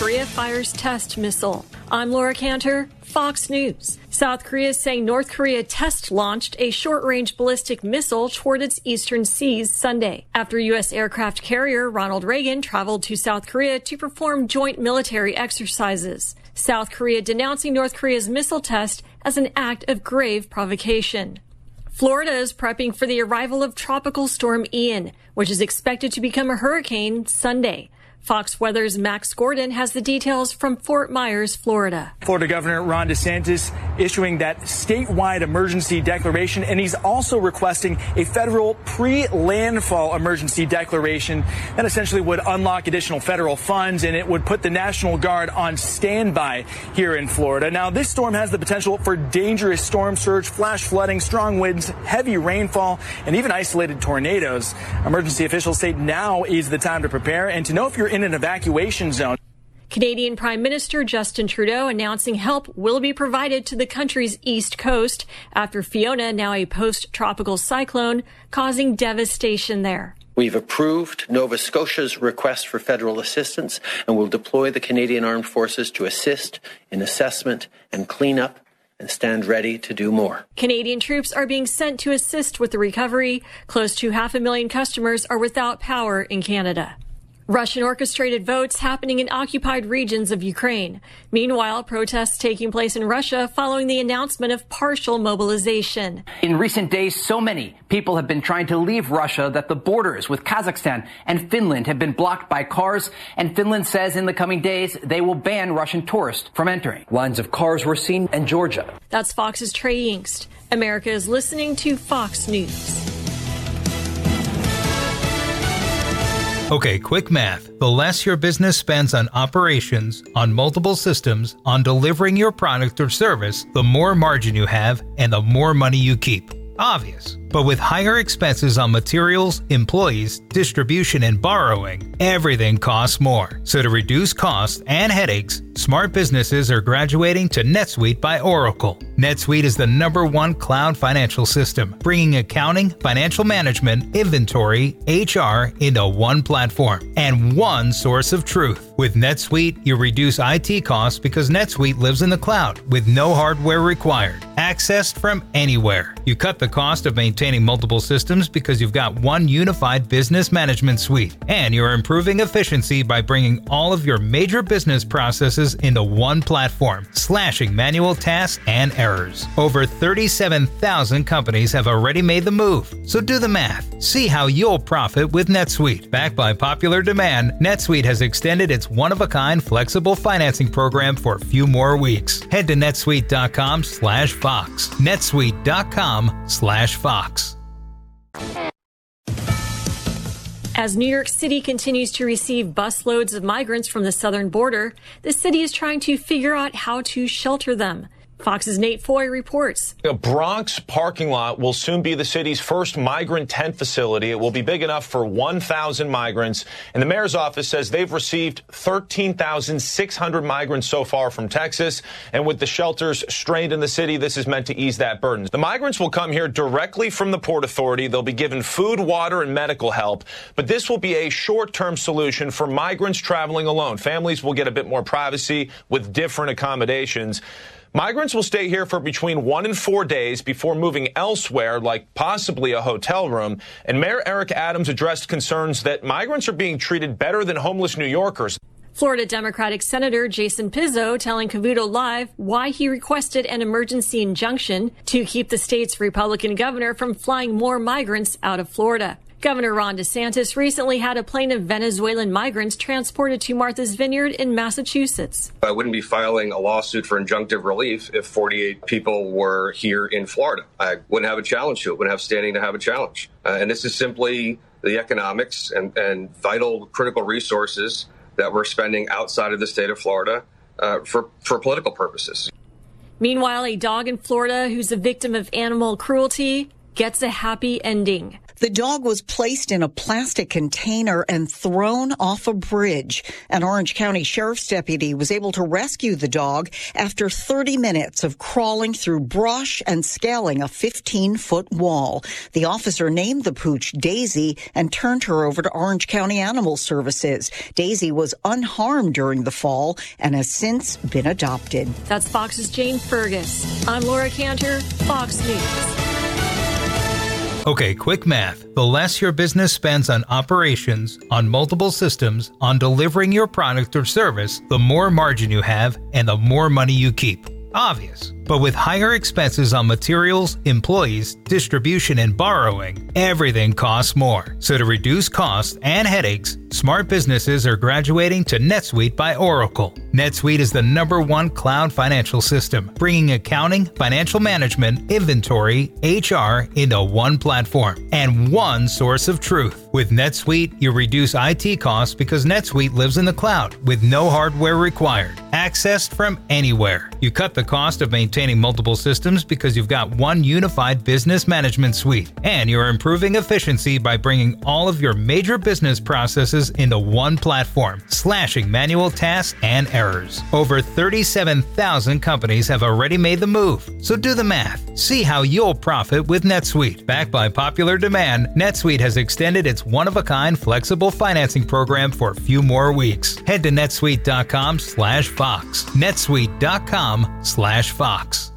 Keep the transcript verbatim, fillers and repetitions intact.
Korea fires test missile. I'm Laura Cantor, Fox News. South Korea is saying North Korea test launched a short-range ballistic missile toward its eastern seas Sunday after U S aircraft carrier Ronald Reagan traveled to South Korea to perform joint military exercises. South Korea denouncing North Korea's missile test as an act of grave provocation. Florida is prepping for the arrival of Tropical Storm Ian, which is expected to become a hurricane Sunday. Fox Weather's Max Gordon has the details from Fort Myers, Florida. Florida Governor Ron DeSantis issuing that statewide emergency declaration, and he's also requesting a federal pre-landfall emergency declaration that essentially would unlock additional federal funds, and it would put the National Guard on standby here in Florida. Now, this storm has the potential for dangerous storm surge, flash flooding, strong winds, heavy rainfall, and even isolated tornadoes. Emergency officials say now is the time to prepare and to know if you're in an evacuation zone. Canadian Prime Minister Justin Trudeau announcing help will be provided to the country's east coast after Fiona, now a post-tropical cyclone, causing devastation there. We've approved Nova Scotia's request for federal assistance and will deploy the Canadian Armed Forces to assist in assessment and cleanup and stand ready to do more. Canadian troops are being sent to assist with the recovery. Close to half a million customers are without power in Canada. Russian-orchestrated votes happening in occupied regions of Ukraine. Meanwhile, protests taking place in Russia following the announcement of partial mobilization. In recent days, so many people have been trying to leave Russia that the borders with Kazakhstan and Finland have been blocked by cars, and Finland says in the coming days they will ban Russian tourists from entering. Lines of cars were seen in Georgia. That's Fox's Trey Yingst. America is listening to Fox News. Okay, quick math. The less your business spends on operations, on multiple systems, on delivering your product or service, the more margin you have and the more money you keep. Obvious. But with higher expenses on materials, employees, distribution, and borrowing, everything costs more. So to reduce costs and headaches, smart businesses are graduating to NetSuite by Oracle. NetSuite is the number one cloud financial system, bringing accounting, financial management, inventory, H R into one platform and one source of truth. With NetSuite, you reduce I T costs because NetSuite lives in the cloud with no hardware required, accessed from anywhere. You cut the cost of maintaining multiple systems because you've got one unified business management suite, and you're improving efficiency by bringing all of your major business processes into one platform, slashing manual tasks and errors. Over thirty-seven thousand companies have already made the move, so do the math. See how you'll profit with NetSuite. Backed by popular demand, NetSuite has extended its one-of-a-kind flexible financing program for a few more weeks. Head to netsuite.com slash Fox. netsuite.com slash Fox. As New York City continues to receive busloads of migrants from the southern border, the city is trying to figure out how to shelter them. Fox's Nate Foy reports. A Bronx parking lot will soon be the city's first migrant tent facility. It will be big enough for one thousand migrants. And the mayor's office says they've received thirteen thousand six hundred migrants so far from Texas. And with the shelters strained in the city, this is meant to ease that burden. The migrants will come here directly from the Port Authority. They'll be given food, water, and medical help. But this will be a short-term solution for migrants traveling alone. Families will get a bit more privacy with different accommodations. Migrants will stay here for between one and four days before moving elsewhere, like possibly a hotel room. And Mayor Eric Adams addressed concerns that migrants are being treated better than homeless New Yorkers. Florida Democratic Senator Jason Pizzo telling Cavuto Live why he requested an emergency injunction to keep the state's Republican governor from flying more migrants out of Florida. Governor Ron DeSantis recently had a plane of Venezuelan migrants transported to Martha's Vineyard in Massachusetts. I wouldn't be filing a lawsuit for injunctive relief if forty-eight people were here in Florida. I wouldn't have a challenge to it, wouldn't have standing to have a challenge. Uh, and this is simply the economics and, and vital critical resources that we're spending outside of the state of Florida uh, for, for political purposes. Meanwhile, a dog in Florida who's a victim of animal cruelty gets a happy ending. The dog was placed in a plastic container and thrown off a bridge. An Orange County Sheriff's deputy was able to rescue the dog after thirty minutes of crawling through brush and scaling a fifteen-foot wall. The officer named the pooch Daisy and turned her over to Orange County Animal Services. Daisy was unharmed during the fall and has since been adopted. That's Fox's Jane Fergus. I'm Laura Cantor, Fox News. Okay, quick math. The less your business spends on operations, on multiple systems, on delivering your product or service, the more margin you have and the more money you keep. Obvious. But with higher expenses on materials, employees, distribution, and borrowing, everything costs more. So to reduce costs and headaches, smart businesses are graduating to NetSuite by Oracle. NetSuite is the number one cloud financial system, bringing accounting, financial management, inventory, H R into one platform and one source of truth. With NetSuite, you reduce I T costs because NetSuite lives in the cloud with no hardware required, accessed from anywhere. You cut the cost of maintaining multiple systems because you've got one unified business management suite, and you're improving efficiency by bringing all of your major business processes into one platform, slashing manual tasks and errors. Over thirty-seven thousand companies have already made the move, so do the math. See how you'll profit with NetSuite. Backed by popular demand, NetSuite has extended its one-of-a-kind flexible financing program for a few more weeks. Head to netsuite dot com slash Fox. netsuite dot com slash Fox.